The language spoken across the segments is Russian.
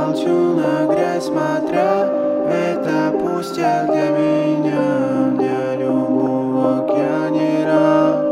молчу на грязь смотря. Это пустяк для меня, для любого океанера.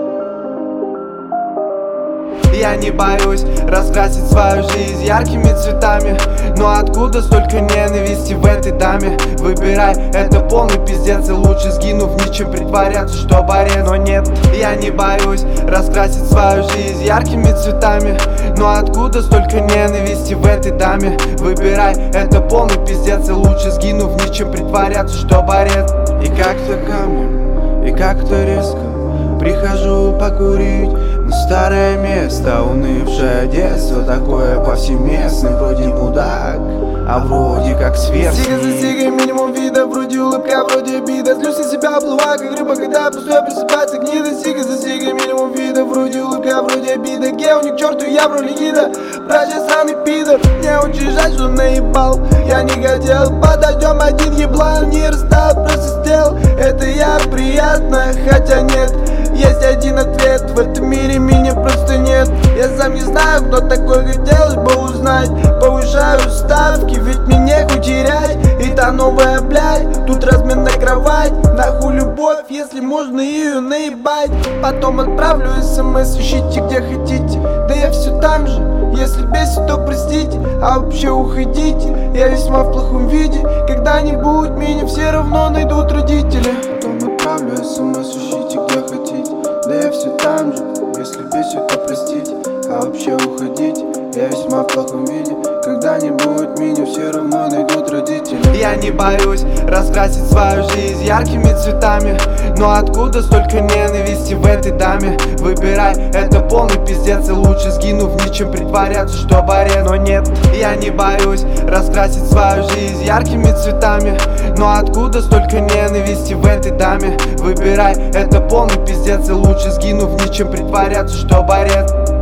Я не боюсь раскрасить свою жизнь яркими цветами. Но откуда столько ненависти в этой даме? Выбирай, это полный пиздец, и лучше сгину в ничем притворяться, что борец. Но нет, я не боюсь раскрасить свою жизнь яркими цветами. Но откуда столько ненависти в этой даме? Выбирай, это полный пиздец, и лучше сгину в ничем притворяться, что борец. И как-то камнем, и как-то резко прихожу покурить на старое место. Унывшее детство, такое повсеместное. Вроде мудак, а вроде как сверстник. Сига за сигой, минимум вида, вроде улыбка, вроде обида. Злюсь на себя, плываю как рыба, когда пустой просыпается гнида. Сига за сигой, минимум вида, вроде улыбка, вроде обида. Гео, к черту, я в роли гида. Братья, сраный пидор, мне очень жаль, что наебал. Я не хотел, подойдем один еблан. Не растал, просто сделал, это я приятно, хотя нет. Есть один ответ, в этом мире меня просто нет. Я сам не знаю, кто такой, хотелось бы узнать. Повышаю ставки, ведь мне нехуй терять. И та новая, блядь, тут разменная кровать. Нахуй любовь, если можно ее наебать. Потом отправлю смс, ищите где хотите. Да я все там же, если бесит, то простите. А вообще уходите, я весьма в плохом виде. Когда-нибудь меня все равно найдут родители. Потом отправлю смс, ищите где хотите. Да я все там же, если бесит, то простите. А вообще уходите, я весьма в плохом виде. Когда-нибудь меня все равно найдут родители. Я не боюсь раскрасить свою жизнь яркими цветами. Но откуда столько ненависти в этой даме? Выбирай, это полный пиздец, и лучше сгину в ничем притворяться, что борец. Но нет, я не боюсь раскрасить свою жизнь яркими цветами. Но откуда столько ненависти в этой даме? Выбирай, это полный пиздец, и лучше сгину в ничем притворяться, что борец.